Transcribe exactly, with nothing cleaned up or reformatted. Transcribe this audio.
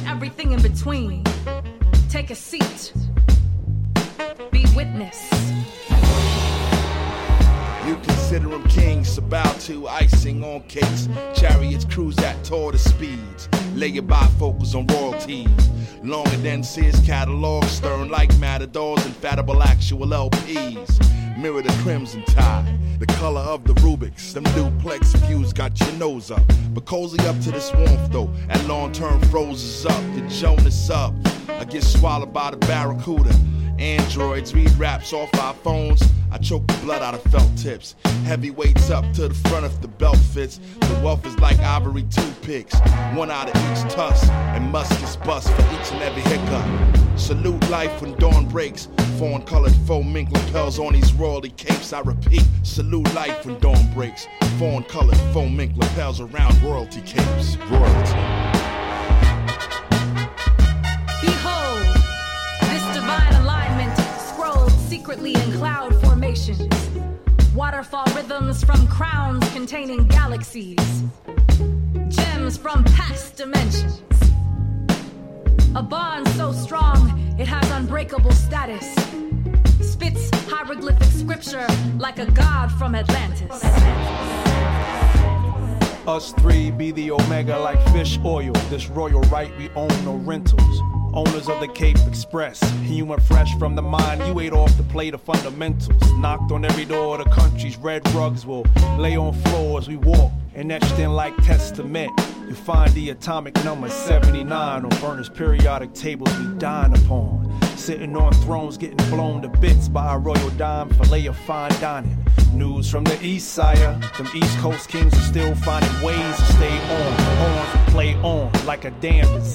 everything in between. Take a seat. Be witness. You consider them kings, about to icing on cakes. Chariots cruise at tortoise speeds. Lay your bifocals on royalties. Longer than Sears catalog, stern like matadors, infallible actual L Ps. Mirror the crimson tide, the color of the Rubiks. Them duplex views got your nose up. But cozy up to this warmth though, at long term froze up. The Jonas up, I get swallowed by the barracuda. Androids read raps off our phones. I choke the blood out of felt tips. Heavyweights up to the front if the belt fits. The wealth is like ivory toothpicks. One out of each tusk, and muskets bust for each and every hiccup. Salute life when dawn breaks. Fawn colored faux mink lapels on these royalty capes. I repeat, salute life when dawn breaks. Fawn colored faux mink lapels around royalty capes. Royalty. Behold, this divine alignment scrolled secretly in cloud formations. Waterfall rhythms from crowns containing galaxies. Gems from past dimensions. A bond so strong, it has unbreakable status. Spits hieroglyphic scripture like a god from Atlantis. Us three be the omega like fish oil. This royal right, we own no rentals. Owners of the Cape Express. Humor fresh from the mind, you ate off the plate of fundamentals. Knocked on every door of the country's red rugs will lay on floors we walk. And etched in like testament, you find the atomic number seventy-nine on Berners' periodic tables we dine upon. Sitting on thrones getting blown to bits by our royal dime filet of fine dining. News from the east sire, them east coast kings are still finding ways to stay on. On, play on, like a damn